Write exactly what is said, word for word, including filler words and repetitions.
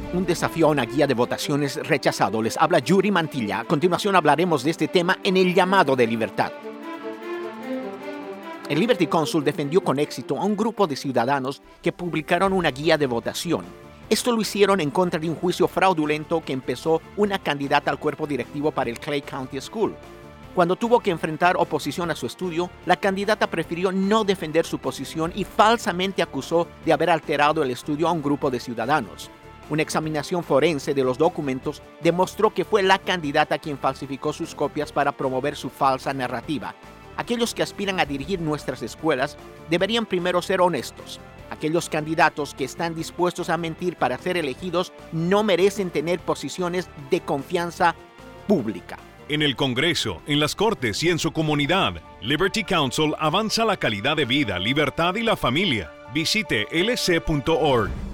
Un desafío a una guía de votaciones rechazado. Les habla Yuri Mantilla. A continuación hablaremos de este tema en el llamado de libertad. El Liberty Counsel defendió con éxito a un grupo de ciudadanos que publicaron una guía de votación. Esto lo hicieron en contra de un juicio fraudulento que empezó una candidata al cuerpo directivo para el Clay County School. Cuando tuvo que enfrentar oposición a su estudio, la candidata prefirió no defender su posición y falsamente acusó de haber alterado el estudio a un grupo de ciudadanos. Una examinación forense de los documentos demostró que fue la candidata quien falsificó sus copias para promover su falsa narrativa. Aquellos que aspiran a dirigir nuestras escuelas deberían primero ser honestos. Aquellos candidatos que están dispuestos a mentir para ser elegidos no merecen tener posiciones de confianza pública. En el Congreso, en las Cortes y en su comunidad, Liberty Counsel avanza la calidad de vida, libertad y la familia. Visite L C punto org.